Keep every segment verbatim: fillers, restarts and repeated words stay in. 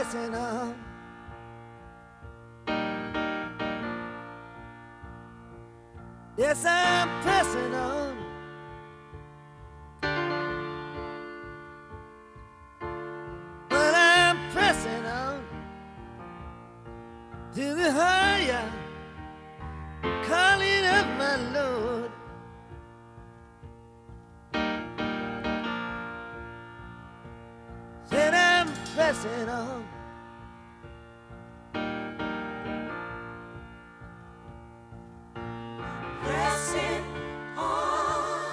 pressing on. Yes, I'm pressing on. But I'm pressing on to the higher calling of my Lord. Said I'm pressing on. Pressing on.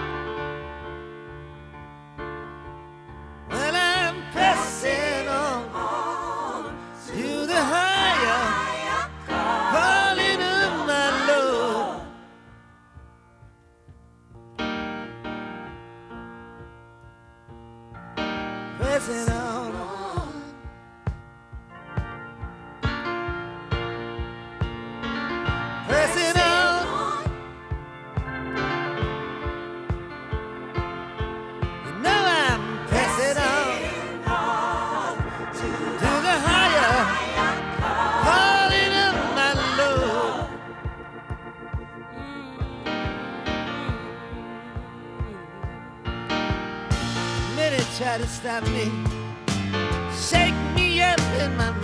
Well, I'm pressing on, On to the higher calling of my Lord. Pressing on. Pressing on. You know I'm pressing on to the higher calling of my Lord. Many try to stop me, shake me up in my